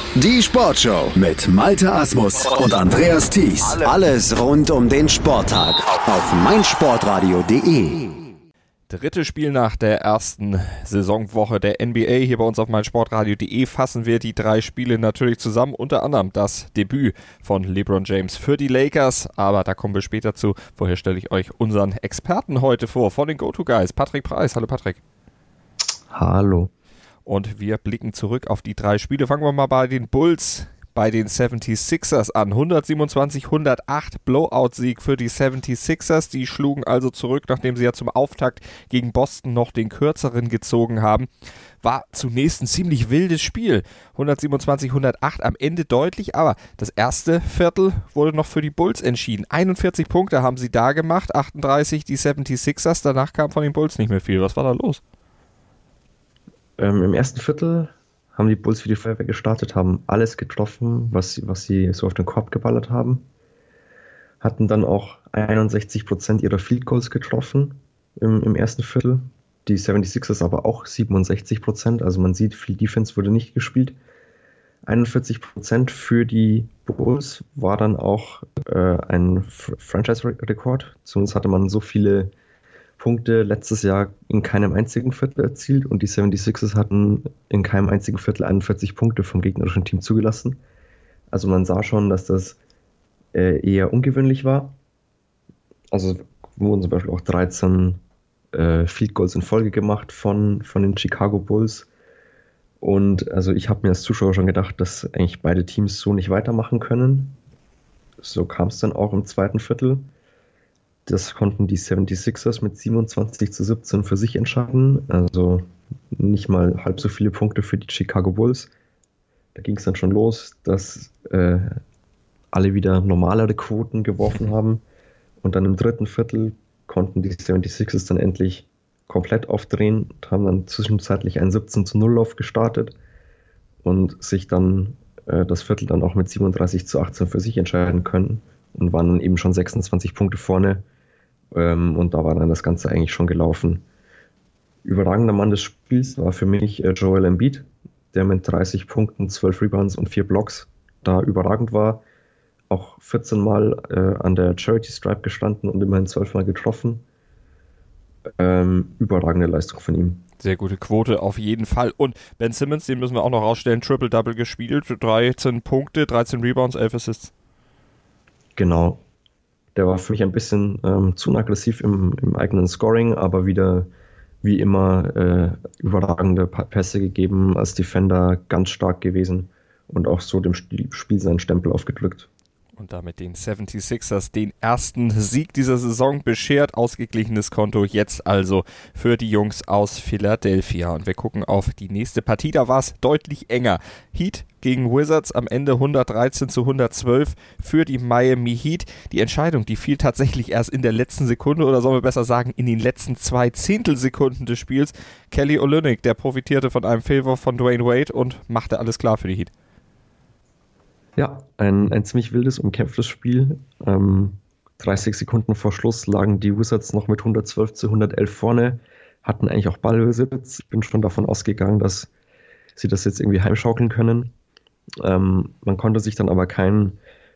Die Sportshow mit Malte Asmus und Andreas Thies. Alles rund um den Sporttag auf meinsportradio.de. Dritte Spiel der ersten Saisonwoche der NBA. Hier bei uns auf meinsportradio.de fassen wir die 3 Spiele natürlich zusammen. Unter anderem das Debüt von LeBron James für die Lakers. Aber da kommen wir später zu. Vorher stelle ich euch unseren Experten heute vor von den Go-To-Guys. Patrick Preis. Hallo Patrick. Hallo. Und wir blicken zurück auf die 3 Spiele. Fangen wir mal bei den Bulls, bei den 76ers an. 127-108 Blowout-Sieg für die 76ers. Die schlugen also zurück, nachdem sie ja zum Auftakt gegen Boston noch den kürzeren gezogen haben. War zunächst ein ziemlich wildes Spiel. 127-108 am Ende deutlich, aber das erste Viertel wurde noch für die Bulls entschieden. 41 Punkte haben sie da gemacht, 38 die 76ers. Danach kam von den Bulls nicht mehr viel. Was war da los? Im ersten Viertel haben die Bulls wie die Feuerwehr gestartet, haben alles getroffen, was sie so auf den Korb geballert haben. Hatten dann auch 61% ihrer Field Goals getroffen im ersten Viertel. Die 76ers aber auch 67%. Also man sieht, viel Defense wurde nicht gespielt. 41% für die Bulls war dann auch ein Franchise-Rekord. Zumindest hatte man so viele Punkte letztes Jahr in keinem einzigen Viertel erzielt und die 76ers hatten in keinem einzigen Viertel 41 Punkte vom gegnerischen Team zugelassen. Also man sah schon, dass das eher ungewöhnlich war. Also wurden zum Beispiel auch 13 Field Goals in Folge gemacht von den Chicago Bulls. Und also ich habe mir als Zuschauer schon gedacht, dass eigentlich beide Teams so nicht weitermachen können. So kam es dann auch im zweiten Viertel. Das konnten die 76ers mit 27-17 für sich entscheiden. Also nicht mal halb so viele Punkte für die Chicago Bulls. Da ging es dann schon los, dass alle wieder normalere Quoten geworfen haben. Und dann im dritten Viertel konnten die 76ers dann endlich komplett aufdrehen und haben dann zwischenzeitlich einen 17-0-Lauf gestartet und sich dann das Viertel dann auch mit 37-18 für sich entscheiden können und waren dann eben schon 26 Punkte vorne. Und da war dann das Ganze eigentlich schon gelaufen. Überragender Mann des Spiels war für mich Joel Embiid, der mit 30 Punkten, 12 Rebounds und 4 Blocks da überragend war. Auch 14 Mal an der Charity Stripe gestanden und immerhin 12 Mal getroffen. Überragende Leistung von ihm. Sehr gute Quote auf jeden Fall. Und Ben Simmons, den müssen wir auch noch rausstellen, Triple-Double gespielt, 13 Punkte, 13 Rebounds, 11 Assists. Genau. Der war für mich ein bisschen zu aggressiv im eigenen Scoring, aber wieder wie immer überragende Pässe gegeben, als Defender ganz stark gewesen und auch so dem Spiel seinen Stempel aufgedrückt. Und damit den 76ers den ersten Sieg dieser Saison beschert. Ausgeglichenes Konto jetzt also für die Jungs aus Philadelphia. Und wir gucken auf die nächste Partie. Da war es deutlich enger. Heat gegen Wizards am Ende 113-112 für die Miami Heat. Die Entscheidung, die fiel tatsächlich erst in der letzten Sekunde oder sollen wir besser sagen in den letzten 2 Zehntelsekunden des Spiels. Kelly Olynyk, der profitierte von einem Fehlwurf von Dwayne Wade und machte alles klar für die Heat. Ja, ein ziemlich wildes, umkämpftes Spiel. 30 Sekunden vor Schluss lagen die Wizards noch mit 112-111 vorne, hatten eigentlich auch Ballbesitz. Ich bin schon davon ausgegangen, dass sie das jetzt irgendwie heimschaukeln können. Man konnte sich dann aber keinen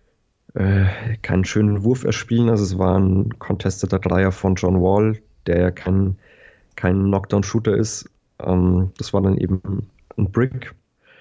schönen Wurf erspielen. Also es war ein contesteter Dreier von John Wall, der ja kein Knockdown-Shooter ist. Das war dann eben ein Brick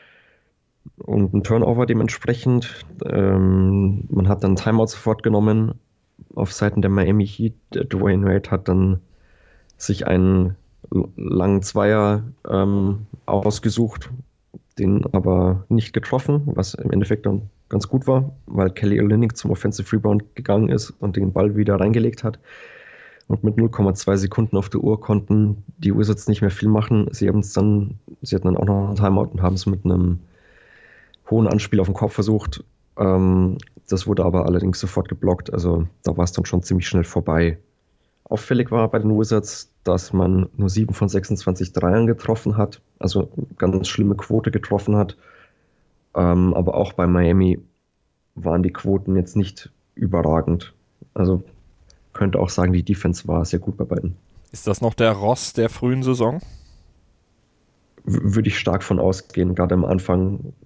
und ein Turnover dementsprechend. Man hat dann Timeout sofort genommen auf Seiten der Miami Heat. Dwayne Wade hat dann sich einen langen Zweier ausgesucht, den aber nicht getroffen, was im Endeffekt dann ganz gut war, weil Kelly Olynyk zum Offensive Rebound gegangen ist und den Ball wieder reingelegt hat. Und mit 0,2 Sekunden auf der Uhr konnten die Wizards nicht mehr viel machen. Sie hatten dann auch noch einen Timeout und haben es mit einem hohen Anspiel auf den Korb versucht. Das wurde aber allerdings sofort geblockt. Also da war es dann schon ziemlich schnell vorbei. Auffällig war bei den Wizards, dass man nur 7 von 26 Dreiern getroffen hat. Also eine ganz schlimme Quote getroffen hat. Aber auch bei Miami waren die Quoten jetzt nicht überragend. Also könnte auch sagen, die Defense war sehr gut bei beiden. Ist das noch der Ross der frühen Saison? Würde ich stark von ausgehen. Gerade am Anfang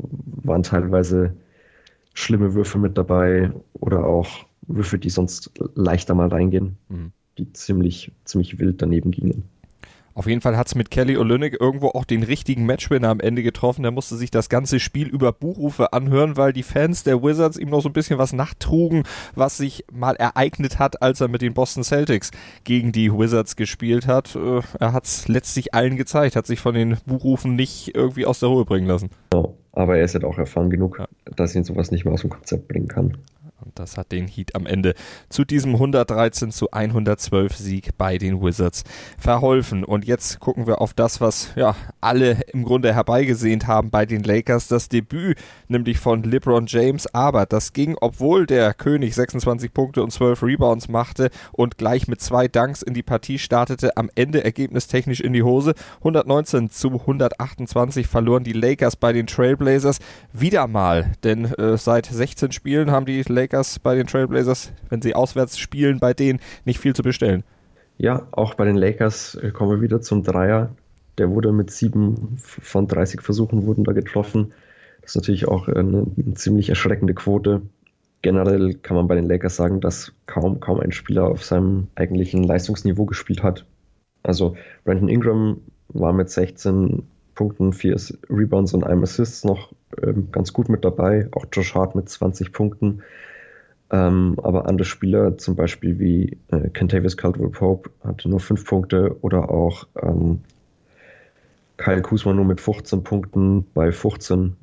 waren teilweise schlimme Würfe mit dabei oder auch Würfe, die sonst leichter mal reingehen, die ziemlich wild daneben gingen. Auf jeden Fall hat es mit Kelly Olynyk irgendwo auch den richtigen Matchwinner am Ende getroffen. Der musste sich das ganze Spiel über Buchrufe anhören, weil die Fans der Wizards ihm noch so ein bisschen was nachtrugen, was sich mal ereignet hat, als er mit den Boston Celtics gegen die Wizards gespielt hat. Er hat es letztlich allen gezeigt, hat sich von den Buchrufen nicht irgendwie aus der Ruhe bringen lassen. Genau, aber er ist halt auch erfahren genug, dass ihn sowas nicht mehr aus dem Konzept bringen kann. Und das hat den Heat am Ende zu diesem 113-112 Sieg bei den Wizards verholfen. Und jetzt gucken wir auf das, was alle im Grunde herbeigesehnt haben bei den Lakers. Das Debüt nämlich von LeBron James. Aber das ging, obwohl der König 26 Punkte und 12 Rebounds machte und gleich mit 2 Dunks in die Partie startete, am Ende ergebnistechnisch in die Hose. 119-128 verloren die Lakers bei den Trailblazers. Wieder mal, denn seit 16 Spielen haben die Lakers bei den Trailblazers, wenn sie auswärts spielen, bei denen nicht viel zu bestellen. Ja, auch bei den Lakers kommen wir wieder zum Dreier. Der wurde mit 7 von 30 Versuchen wurden da getroffen. Das ist natürlich auch eine ziemlich erschreckende Quote. Generell kann man bei den Lakers sagen, dass kaum ein Spieler auf seinem eigentlichen Leistungsniveau gespielt hat. Also Brandon Ingram war mit 16 Punkten, 4 Rebounds und 1 Assists noch ganz gut mit dabei. Auch Josh Hart mit 20 Punkten. Aber andere Spieler, zum Beispiel wie Kentavious Caldwell-Pope, hatte nur 5 Punkte oder auch Kyle Kuzma nur mit 15 Punkten bei 15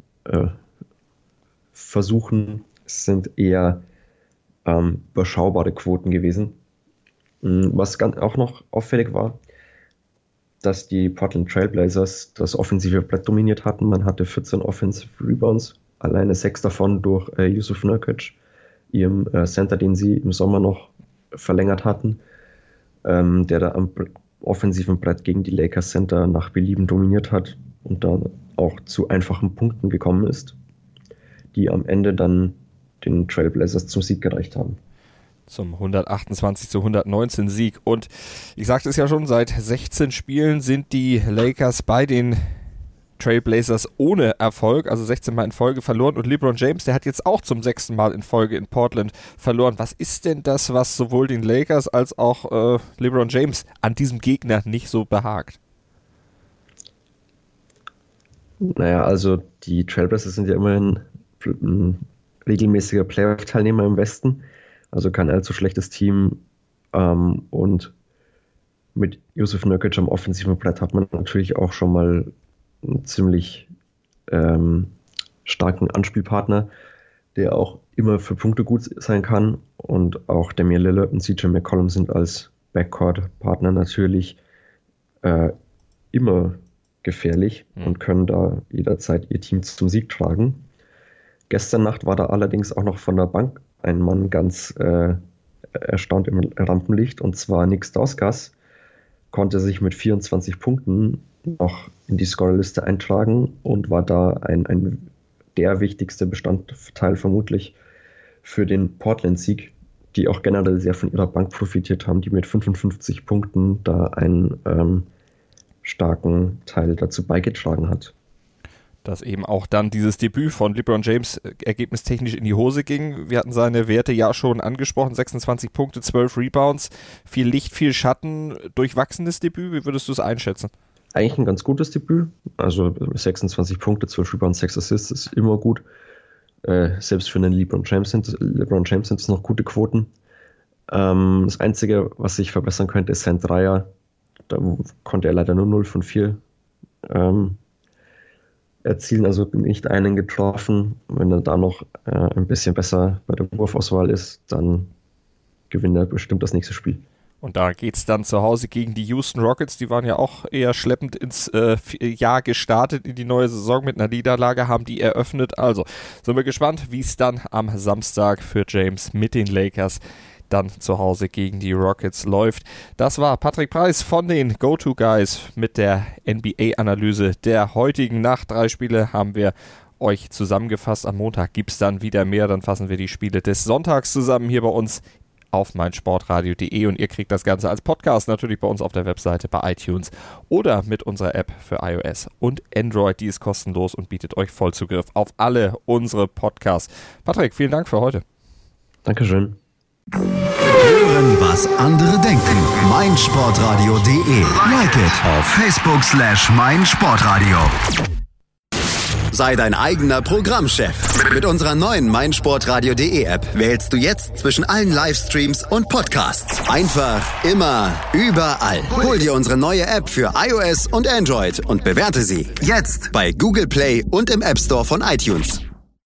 Versuchen. Es sind eher überschaubare Quoten gewesen. Was auch noch auffällig war, dass die Portland Trailblazers das offensive Brett dominiert hatten. Man hatte 14 Offensive Rebounds, alleine 6 davon durch Jusuf Nurkic, ihrem Center, den sie im Sommer noch verlängert hatten, der da am offensiven Brett gegen die Lakers Center nach Belieben dominiert hat und dann auch zu einfachen Punkten gekommen ist, die am Ende dann den Trailblazers zum Sieg gereicht haben. Zum 128-119 Sieg. Und ich sagte es ja schon, seit 16 Spielen sind die Lakers bei den Trailblazers ohne Erfolg, also 16 Mal in Folge verloren. Und LeBron James, der hat jetzt auch zum 6. Mal in Folge in Portland verloren. Was ist denn das, was sowohl den Lakers als auch LeBron James an diesem Gegner nicht so behagt? Naja, also die Trailblazers sind ja immerhin ein regelmäßiger Playoff-Teilnehmer im Westen. Also kein allzu schlechtes Team. Und mit Jusuf Nurkic am offensiven Brett hat man natürlich auch schon mal einen ziemlich starken Anspielpartner, der auch immer für Punkte gut sein kann. Und auch Damian Lillard und CJ McCollum sind als Backcourt-Partner natürlich immer gefährlich und können da jederzeit ihr Team zum Sieg tragen. Gestern Nacht war da allerdings auch noch von der Bank ein Mann ganz erstaunt im Rampenlicht, und zwar Nick Stauskas konnte sich mit 24 Punkten noch in die Scorerliste eintragen und war da der wichtigste Bestandteil vermutlich für den Portland-Sieg, die auch generell sehr von ihrer Bank profitiert haben, die mit 55 Punkten da einen starken Teil dazu beigetragen hat. Dass eben auch dann dieses Debüt von LeBron James ergebnistechnisch in die Hose ging. Wir hatten seine Werte ja schon angesprochen, 26 Punkte, 12 Rebounds, viel Licht, viel Schatten, durchwachsenes Debüt. Wie würdest du es einschätzen? Eigentlich ein ganz gutes Debüt. Also 26 Punkte, 12 Rebounds, 6 Assists ist immer gut. Selbst für einen LeBron James sind es noch gute Quoten. Das Einzige, was sich verbessern könnte, ist sein Dreier. Da konnte er leider nur 0 von 4 erzielen, also nicht einen getroffen. Wenn er da noch ein bisschen besser bei der Wurfauswahl ist, dann gewinnt er bestimmt das nächste Spiel. Und da geht's dann zu Hause gegen die Houston Rockets. Die waren ja auch eher schleppend ins Jahr gestartet, in die neue Saison mit einer Niederlage, haben die eröffnet. Also sind wir gespannt, wie es dann am Samstag für James mit den Lakers dann zu Hause gegen die Rockets läuft. Das war Patrick Preis von den Go-To-Guys mit der NBA-Analyse der heutigen Nacht. 3 Spiele haben wir euch zusammengefasst. Am Montag gibt es dann wieder mehr. Dann fassen wir die Spiele des Sonntags zusammen hier bei uns auf meinsportradio.de und ihr kriegt das Ganze als Podcast natürlich bei uns auf der Webseite, bei iTunes oder mit unserer App für iOS und Android. Die ist kostenlos und bietet euch Vollzugriff auf alle unsere Podcasts. Patrick, vielen Dank für heute. Dankeschön. Hören, was andere denken. meinsportradio.de. Like it auf Facebook/meinsportradio. Sei dein eigener Programmchef. Mit unserer neuen meinsportradio.de App wählst du jetzt zwischen allen Livestreams und Podcasts. Einfach, immer, überall. Hol dir unsere neue App für iOS und Android und bewerte sie jetzt bei Google Play und im App Store von iTunes.